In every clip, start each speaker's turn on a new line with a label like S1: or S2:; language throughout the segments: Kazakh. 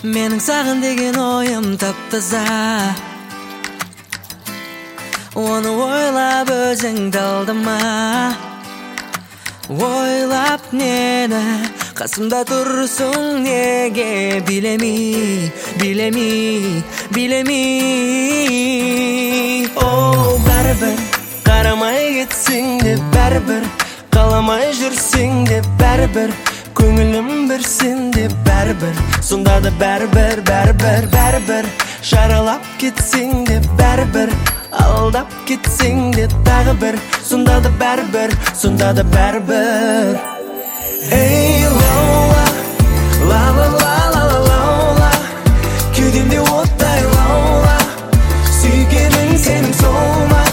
S1: Менің саған деген ойым таптаза, оны ойлап өзіңді алдама. Ойлап нені, қасымда тұрсың неге, билемей. О, бәрібір қарамай кетсең де бәрібір, қаламай жүрсең де бәрібір, көңілім бір сенде бәрібір, сонда да бәрібір, жаралап кетсең де бәрібір, алдап кетсең де тағы бір, сонда да бәрібір. Ей лаула, ла-ла-ла-ла-ла-ла, кеудемде оттай лаула, сүйгенің сенің сол ма?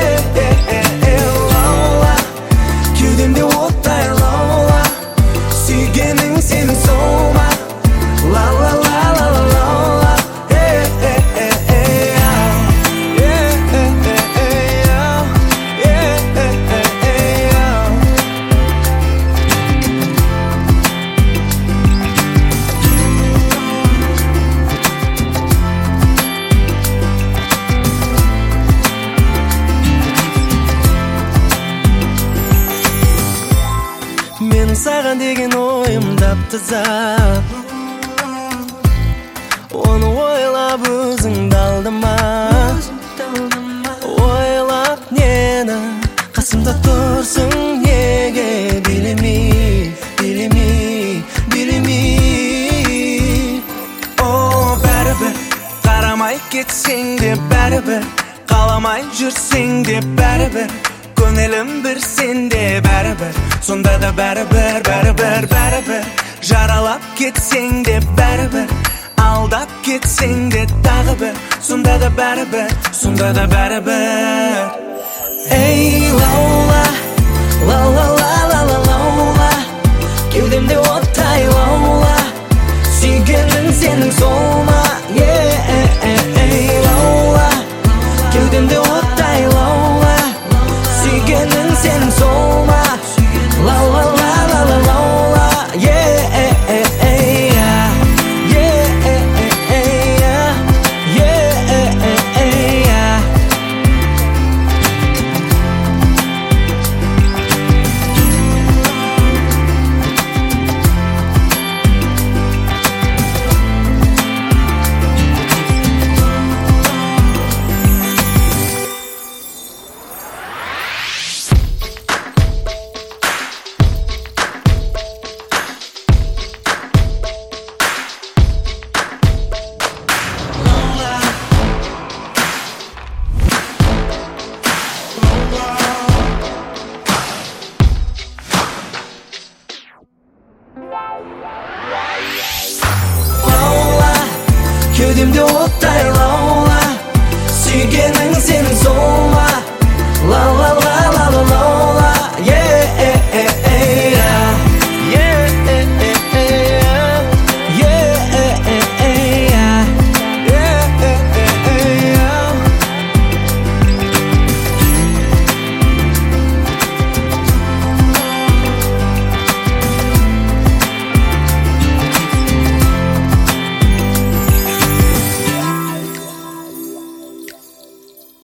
S1: Лаула, кеудемде оттай лаула, сүйгенің сенің сол ма? Ла-ла-ла-ла-ла-ла, Менің саған деген ойым таптаза, оны ойлап өзіңді алдама. Ойлап нені, қасымда тұрсың неге, билемей. О, бәрібір қарамай кетсең де бәрібір, қаламай жүрсең де бәрібір, көңілім бір сенде бәрібір, сонда да бәрібір, жаралап кетсең де бәрібір, алдап кетсең де тағы бір, сонда да бәрібір. Ей лаула, ла-ла-ла-ла-ла-лаула, кеудемде оттай лаула, сүйгенің сенің сол